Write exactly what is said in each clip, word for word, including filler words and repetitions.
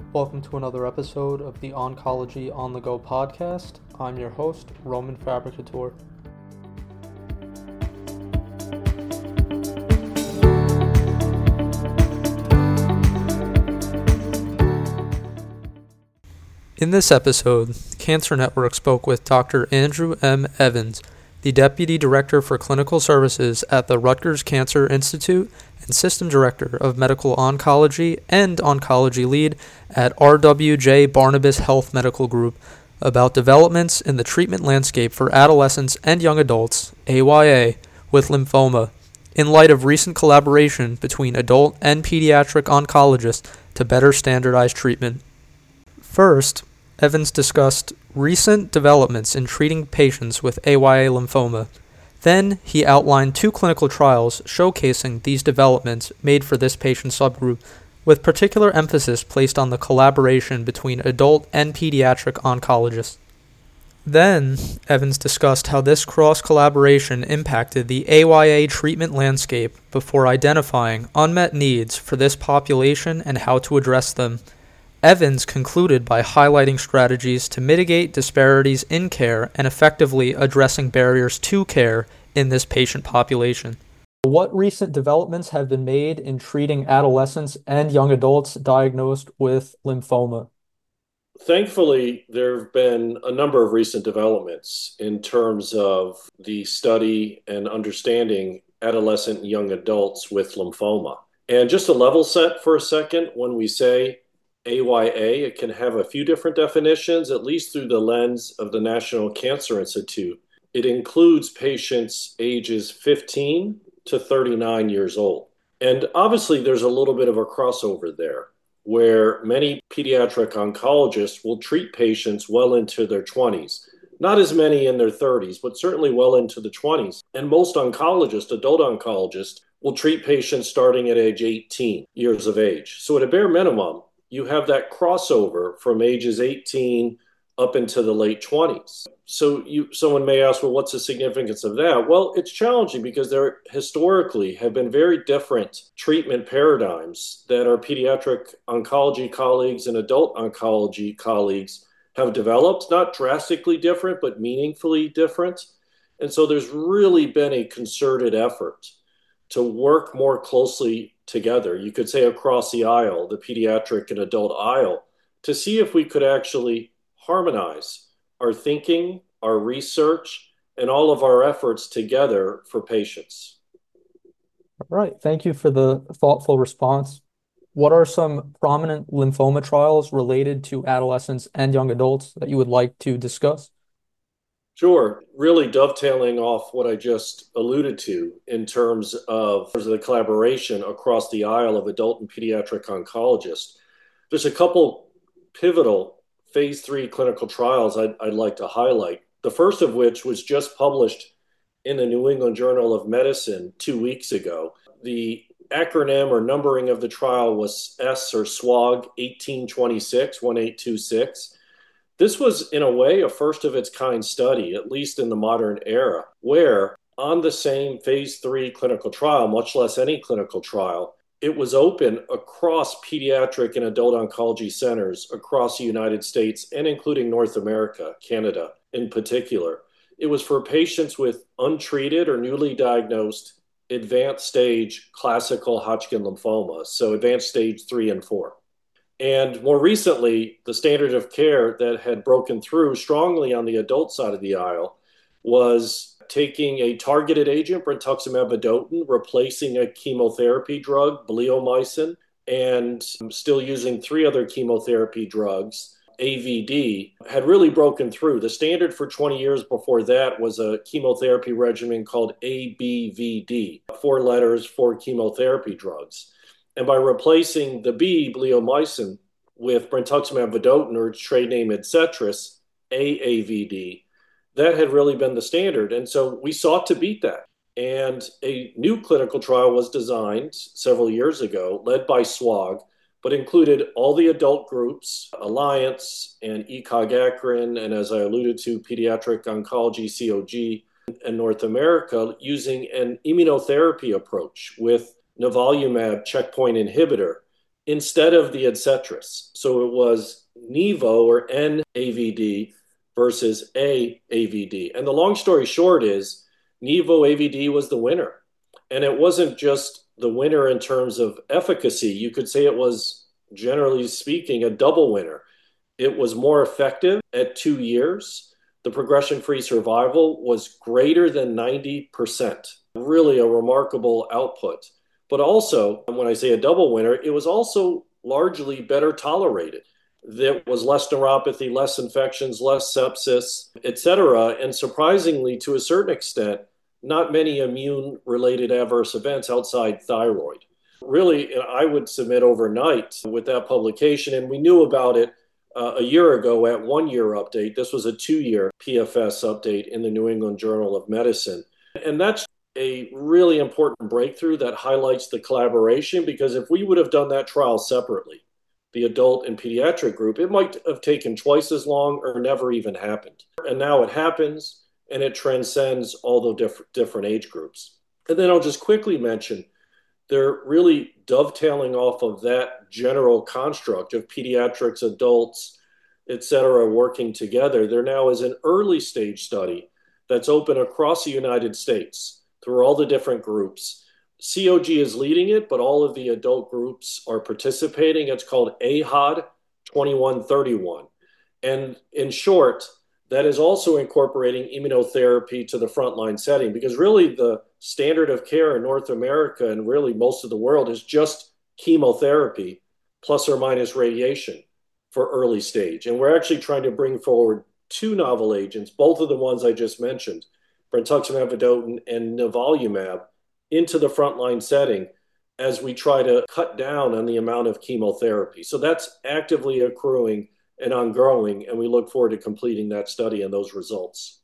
Welcome to another episode of the Oncology on the Go podcast. I'm your host, Roman Fabricator. In this episode, Cancer Network spoke with Doctor Andrew M. Evans, the Deputy Director for Clinical Services at the Rutgers Cancer Institute and System Director of Medical Oncology and Oncology Lead at R W J Barnabas Health Medical Group, about developments in the treatment landscape for adolescents and young adults, A Y A, with lymphoma, in light of recent collaboration between adult and pediatric oncologists to better standardize treatment. First, Evans discussed recent developments in treating patients with A Y A lymphoma. Then, he outlined two clinical trials showcasing these developments made for this patient subgroup, with particular emphasis placed on the collaboration between adult and pediatric oncologists. Then, Evans discussed how this cross-collaboration impacted the A Y A treatment landscape before identifying unmet needs for this population and how to address them. Evans concluded by highlighting strategies to mitigate disparities in care and effectively addressing barriers to care in this patient population. What recent developments have been made in treating adolescents and young adults diagnosed with lymphoma? Thankfully, there have been a number of recent developments in terms of the study and understanding adolescent and young adults with lymphoma. And just to level set for a second, when we say A Y A, it can have a few different definitions, at least through the lens of the National Cancer Institute. It includes patients ages fifteen to thirty-nine years old. And obviously, there's a little bit of a crossover there, where many pediatric oncologists will treat patients well into their twenties. Not as many in their thirties, but certainly well into the twenties. And most oncologists, adult oncologists, will treat patients starting at age eighteen years of age. So at a bare minimum, you have that crossover from ages eighteen up into the late twenties. So you, someone may ask, well, what's the significance of that? Well, it's challenging because there historically have been very different treatment paradigms that our pediatric oncology colleagues and adult oncology colleagues have developed, not drastically different, but meaningfully different. And so there's really been a concerted effort to work more closely together, you could say across the aisle, the pediatric and adult aisle, to see if we could actually harmonize our thinking, our research, and all of our efforts together for patients. All right, thank you for the thoughtful response. What are some prominent lymphoma trials related to adolescents and young adults that you would like to discuss? Sure. Really dovetailing off what I just alluded to in terms of the collaboration across the aisle of adult and pediatric oncologists. There's a couple pivotal phase three clinical trials I'd, I'd like to highlight. The first of which was just published in the New England Journal of Medicine two weeks ago. The acronym or numbering of the trial was S or SWOG eighteen twenty-six, one eight two six. This was, in a way, a first of its kind study, at least in the modern era, where on the same phase three clinical trial, much less any clinical trial, it was open across pediatric and adult oncology centers across the United States and including North America, Canada in particular. It was for patients with untreated or newly diagnosed advanced stage classical Hodgkin lymphoma, so advanced stage three and four. And more recently, the standard of care that had broken through strongly on the adult side of the aisle was taking a targeted agent, brentuximab vedotin, replacing a chemotherapy drug, bleomycin, and still using three other chemotherapy drugs, A V D, had really broken through. The standard for twenty years before that was a chemotherapy regimen called A B V D, four letters, four chemotherapy drugs. And by replacing the B, bleomycin, with brentuximab vedotin, or its trade name Adcetris, A A V D, that had really been the standard. And so we sought to beat that. And a new clinical trial was designed several years ago, led by SWOG, but included all the adult groups, Alliance and ECOG-ACRIN, and as I alluded to, Pediatric Oncology, C O G, and North America, using an immunotherapy approach with nivolumab checkpoint inhibitor instead of the Adcetris. So it was Nevo or N A V D versus A A V D. And the long story short is Nevo A V D was the winner. And it wasn't just the winner in terms of efficacy. You could say it was, generally speaking, a double winner. It was more effective at two years. The progression-free survival was greater than ninety percent. Really a remarkable output. But also, when I say a double winner, it was also largely better tolerated. There was less neuropathy, less infections, less sepsis, et cetera. And surprisingly, to a certain extent, not many immune-related adverse events outside thyroid. Really, I would submit overnight with that publication, and we knew about it uh, a year ago at one year update. This was a two year P F S update in the New England Journal of Medicine. And that's a really important breakthrough that highlights the collaboration, because if we would have done that trial separately, the adult and pediatric group, it might have taken twice as long or never even happened. And now it happens, and it transcends all the diff- different age groups. And then I'll just quickly mention, they're really dovetailing off of that general construct of pediatrics, adults, et cetera, working together. There now is an early stage study that's open across the United States through all the different groups. C O G is leading it, but all of the adult groups are participating. It's called A H O D twenty-one thirty-one. And in short, that is also incorporating immunotherapy to the frontline setting, because really the standard of care in North America and really most of the world is just chemotherapy plus or minus radiation for early stage. And we're actually trying to bring forward two novel agents, both of the ones I just mentioned, brentuximab vedotin and nivolumab, into the frontline setting as we try to cut down on the amount of chemotherapy. So that's actively accruing and ongoing, and we look forward to completing that study and those results.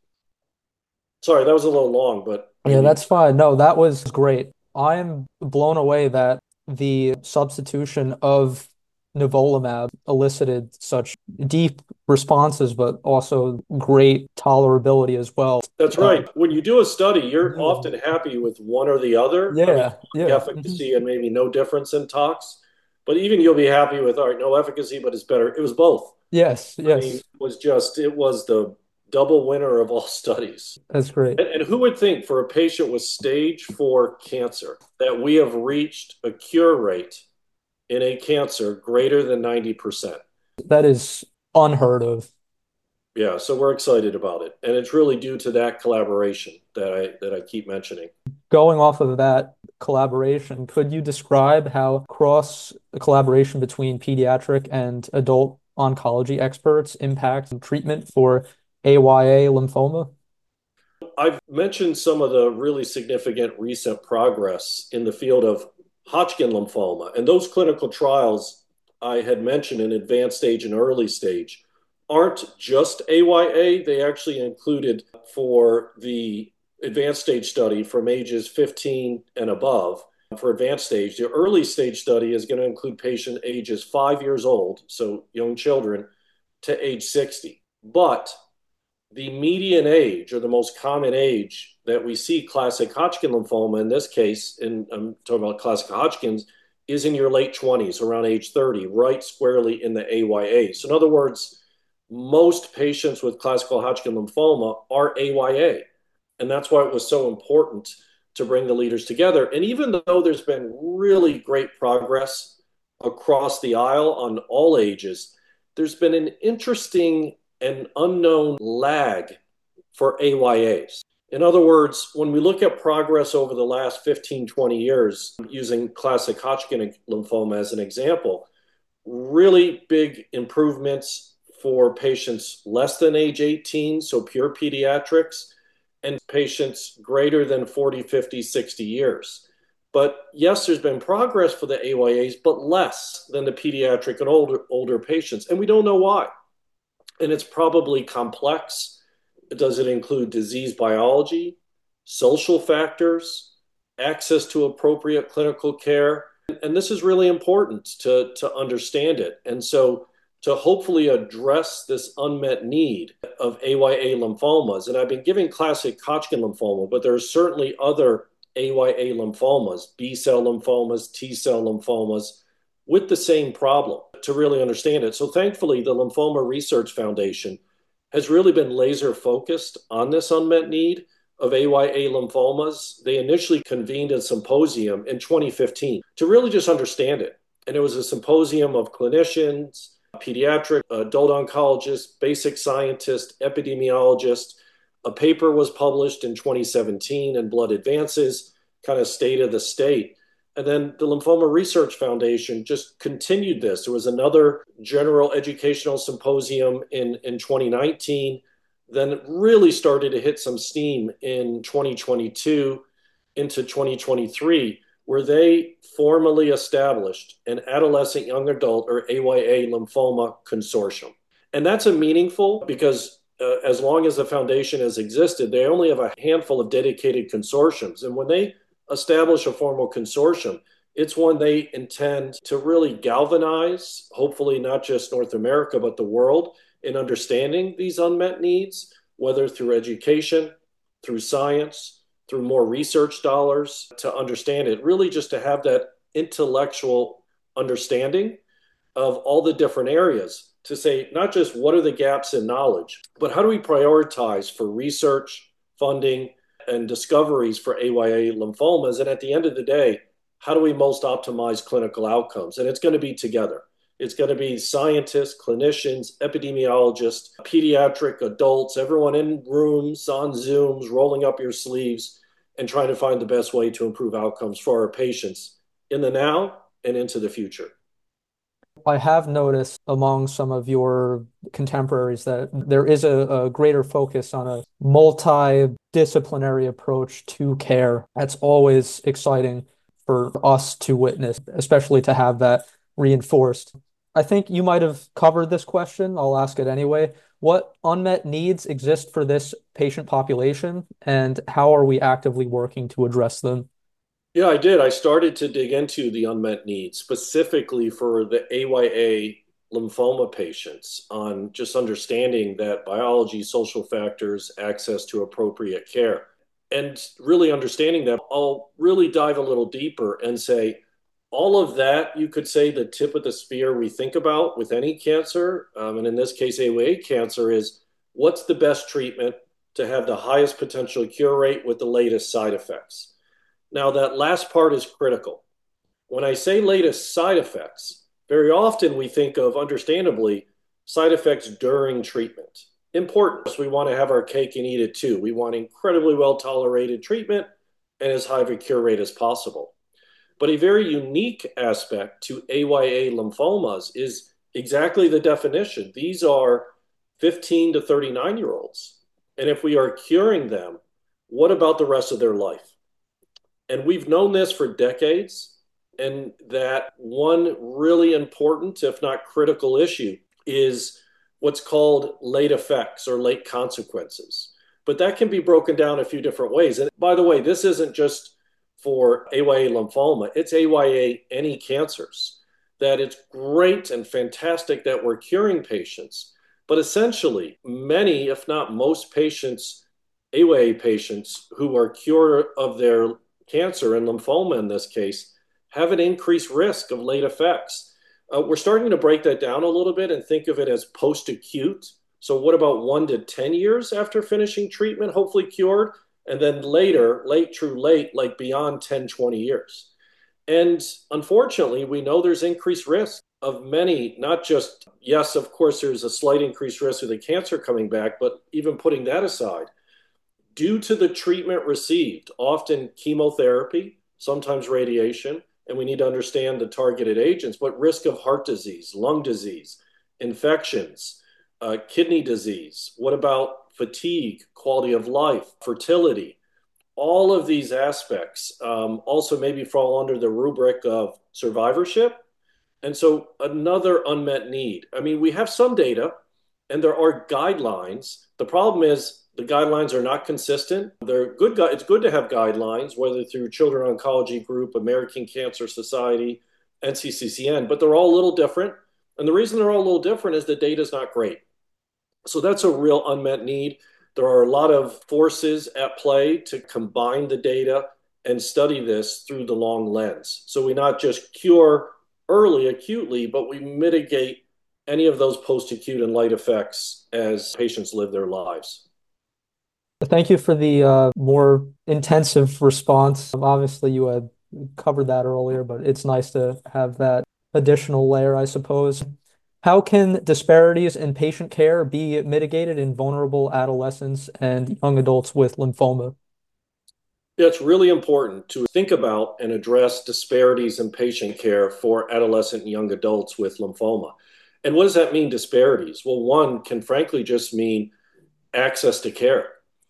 Sorry, that was a little long, but Yeah, that's fine. No, that was great. I'm blown away that the substitution of nivolumab elicited such deep responses, but also great tolerability as well. That's Uh, right. When you do a study, you're yeah, often happy with one or the other. I mean, yeah, yeah. Mhm. efficacy and maybe no difference in tox, but even you'll be happy with, all right, no efficacy, but it's better. It was both. Yes, I mean, yes. it was just, it was the double winner of all studies. That's great. And, and who would think for a patient with stage four cancer that we have reached a cure rate in a cancer greater than ninety percent? That is unheard of. Yeah, so we're excited about it. And it's really due to that collaboration that I that I keep mentioning. Going off of that collaboration, could you describe how cross collaboration between pediatric and adult oncology experts impact treatment for A Y A lymphoma? I've mentioned some of the really significant recent progress in the field of Hodgkin lymphoma, and those clinical trials I had mentioned in advanced stage and early stage aren't just A Y A. They actually included, for the advanced stage study, from ages fifteen and above. For advanced stage, the early stage study is going to include patient ages five years old, so young children, to age sixty. But the median age, or the most common age that we see classic Hodgkin lymphoma, in this case, and I'm talking about classic Hodgkin's, is in your late twenties, around age thirty, right squarely in the A Y A. So in other words, most patients with classical Hodgkin lymphoma are A Y A. And that's why it was so important to bring the leaders together. And even though there's been really great progress across the aisle on all ages, there's been an interesting and unknown lag for A Y As. In other words, when we look at progress over the last fifteen, twenty years, using classic Hodgkin lymphoma as an example, really big improvements for patients less than age eighteen, so pure pediatrics, and patients greater than forty, fifty, sixty years. But yes, there's been progress for the A Y As, but less than the pediatric and older, older patients. And we don't know why. And it's probably complex. Does it include disease biology, social factors, access to appropriate clinical care? And this is really important to, to understand it. And so to hopefully address this unmet need of A Y A lymphomas, and I've been giving classic Hodgkin lymphoma, but there are certainly other A Y A lymphomas, B-cell lymphomas, T-cell lymphomas, with the same problem to really understand it. So thankfully, the Lymphoma Research Foundation has really been laser focused on this unmet need of A Y A lymphomas. They initially convened a symposium in twenty fifteen to really just understand it. And it was a symposium of clinicians, pediatric, adult oncologists, basic scientists, epidemiologists. A paper was published in twenty seventeen in Blood Advances, kind of state of the state. And then the Lymphoma Research Foundation just continued this. There was another general educational symposium in, in twenty nineteen, then it really started to hit some steam in twenty twenty-two into twenty twenty-three, where they formally established an adolescent young adult or A Y A lymphoma consortium. And that's a meaningful because uh, as long as the foundation has existed, they only have a handful of dedicated consortiums. And when they establish a formal consortium, it's one they intend to really galvanize, hopefully not just North America, but the world in understanding these unmet needs, whether through education, through science, through more research dollars to understand it, really just to have that intellectual understanding of all the different areas to say, not just what are the gaps in knowledge, but how do we prioritize for research, funding, and discoveries for A Y A lymphomas? And at the end of the day, how do we most optimize clinical outcomes? And it's going to be together. It's going to be scientists, clinicians, epidemiologists, pediatric adults, everyone in rooms, on Zooms, rolling up your sleeves and trying to find the best way to improve outcomes for our patients in the now and into the future. I have noticed among some of your contemporaries that there is a, a greater focus on a multidisciplinary approach to care. That's always exciting for us to witness, especially to have that reinforced. I think you might have covered this question. I'll ask it anyway. What unmet needs exist for this patient population, and how are we actively working to address them? Yeah, I did. I started to dig into the unmet needs specifically for the A Y A lymphoma patients on just understanding that biology, social factors, access to appropriate care, and really understanding that. I'll really dive a little deeper and say, all of that, you could say the tip of the spear we think about with any cancer, um, and in this case, A Y A cancer, is what's the best treatment to have the highest potential cure rate with the latest side effects. Now, that last part is critical. When I say latest side effects, very often we think of, understandably, side effects during treatment. Important. So we want to have our cake and eat it too. We want incredibly well tolerated treatment and as high of a cure rate as possible. But a very unique aspect to A Y A lymphomas is exactly the definition. These are fifteen to thirty-nine year olds. And if we are curing them, what about the rest of their life? And we've known this for decades. And that one really important, if not critical issue is what's called late effects or late consequences. But that can be broken down a few different ways. And by the way, this isn't just for A Y A lymphoma, it's A Y A any cancers. That it's great and fantastic that we're curing patients, but essentially many, if not most patients, A Y A patients who are cured of their cancer and lymphoma in this case, have an increased risk of late effects. Uh, we're starting to break that down a little bit and think of it as post-acute. So what about one to ten years after finishing treatment, hopefully cured? And then later, late, true late, like beyond ten, twenty years. And unfortunately, we know there's increased risk of many, not just, yes, of course, there's a slight increased risk of the cancer coming back, but even putting that aside, due to the treatment received, often chemotherapy, sometimes radiation, and we need to understand the targeted agents, but risk of heart disease, lung disease, infections, uh, kidney disease. What about fatigue, quality of life, fertility? All of these aspects um, also maybe fall under the rubric of survivorship. And so another unmet need. I mean, we have some data and there are guidelines. The problem is the guidelines are not consistent. They're good. It's good to have guidelines, whether through Children Oncology Group, American Cancer Society, N C C C N, but they're all a little different. And the reason they're all a little different is the data is not great. So that's a real unmet need. There are a lot of forces at play to combine the data and study this through the long lens. So we not just cure early acutely, but we mitigate any of those post-acute and light effects as patients live their lives. Thank you for the uh, more intensive response. Um, Obviously, you had covered that earlier, but it's nice to have that additional layer, I suppose. How can disparities in patient care be mitigated in vulnerable adolescents and young adults with lymphoma? Yeah, it's really important to think about and address disparities in patient care for adolescent and young adults with lymphoma. And what does that mean, disparities? Well, one can frankly just mean access to care.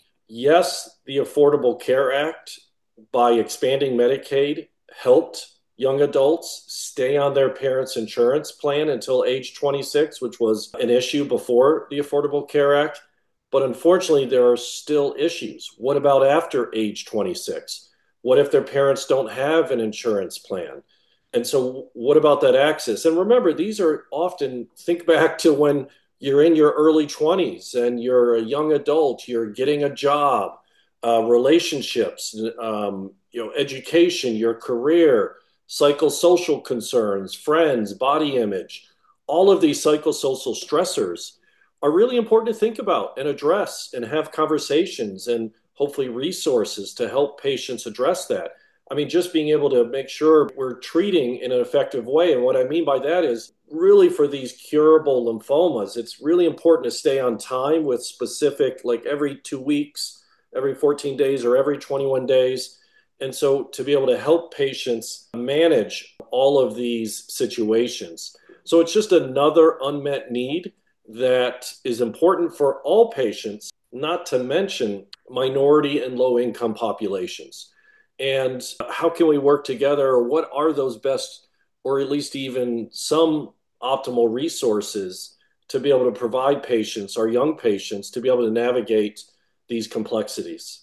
Yes, the Affordable Care Act, by expanding Medicaid, helped young adults stay on their parents' insurance plan until age twenty-six, which was an issue before the Affordable Care Act. But unfortunately, there are still issues. What about after age twenty-six? What if their parents don't have an insurance plan? And so, what about that access? And remember, these are often, think back to when you're in your early twenties and you're a young adult, you're getting a job, uh, relationships, um, you know, education, your career, psychosocial concerns, friends, body image. All of these psychosocial stressors are really important to think about and address and have conversations and hopefully resources to help patients address that. I mean, just being able to make sure we're treating in an effective way. And what I mean by that is really for these curable lymphomas, it's really important to stay on time with specific, like every two weeks, every fourteen days, or every twenty-one days. And so to be able to help patients manage all of these situations. So it's just another unmet need that is important for all patients, not to mention minority and low income populations. And how can we work together? Or what are those best, or at least even some optimal resources to be able to provide patients, our young patients, to be able to navigate these complexities?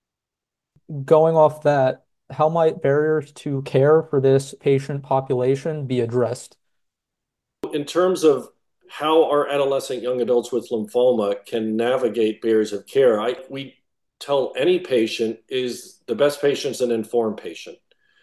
Going off that, how might barriers to care for this patient population be addressed? In terms of how our adolescent young adults with lymphoma can navigate barriers of care, I, we tell any patient is the best patient is an informed patient.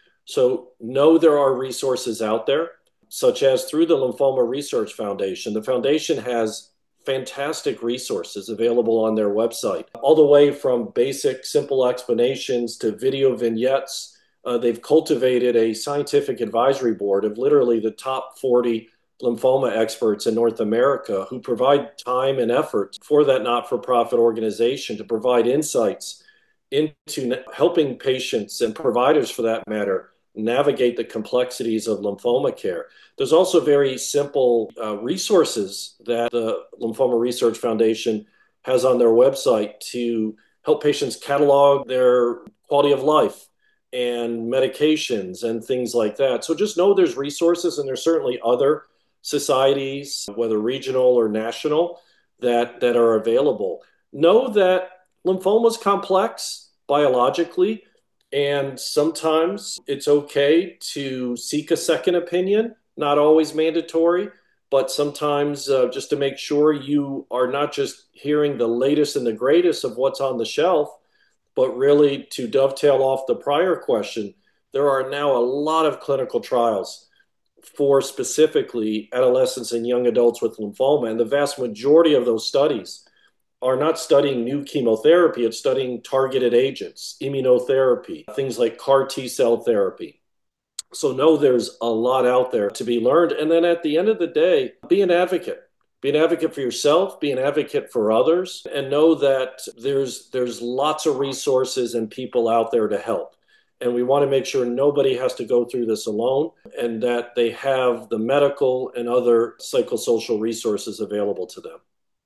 So know there are resources out there, such as through the Lymphoma Research Foundation. The foundation has fantastic resources available on their website, all the way from basic, simple explanations to video vignettes. Uh, they've cultivated a scientific advisory board of literally the top forty lymphoma experts in North America who provide time and effort for that not-for-profit organization to provide insights into helping patients and providers, for that matter, navigate the complexities of lymphoma care. There's also very simple uh, resources that the Lymphoma Research Foundation has on their website to help patients catalog their quality of life and medications and things like that. So just know there's resources, and there's certainly other societies, whether regional or national, that, that are available. Know that lymphoma is complex biologically, and sometimes it's okay to seek a second opinion, not always mandatory, but sometimes uh, just to make sure you are not just hearing the latest and the greatest of what's on the shelf, but really to dovetail off the prior question, there are now a lot of clinical trials for specifically adolescents and young adults with lymphoma. And the vast majority of those studies are not studying new chemotherapy, it's studying targeted agents, immunotherapy, things like CAR T cell therapy. So know there's a lot out there to be learned. And then at the end of the day, be an advocate. Be an advocate for yourself, be an advocate for others, and know that there's there's lots of resources and people out there to help. And we want to make sure nobody has to go through this alone, and that they have the medical and other psychosocial resources available to them.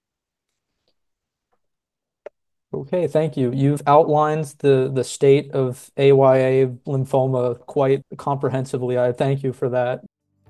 Okay, thank you. You've outlined the the state of A Y A lymphoma quite comprehensively. I thank you for that.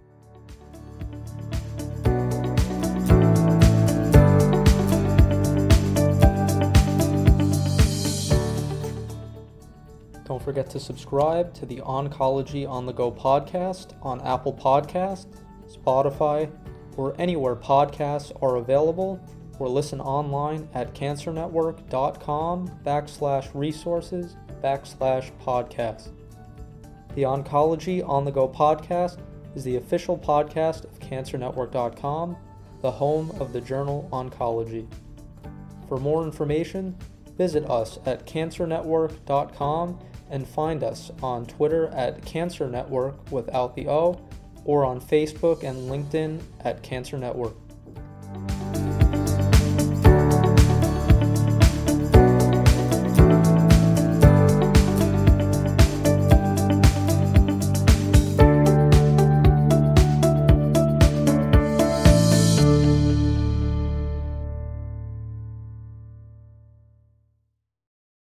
Don't forget to subscribe to the Oncology on the Go podcast on Apple Podcasts, Spotify, or anywhere podcasts are available, or listen online at cancernetwork.com backslash resources backslash podcast. The Oncology on the Go podcast is the official podcast of cancer network dot com, the home of the journal Oncology. For more information, visit us at cancer network dot com and find us on Twitter at Cancer Network without the O, or on Facebook and LinkedIn at Cancer Network.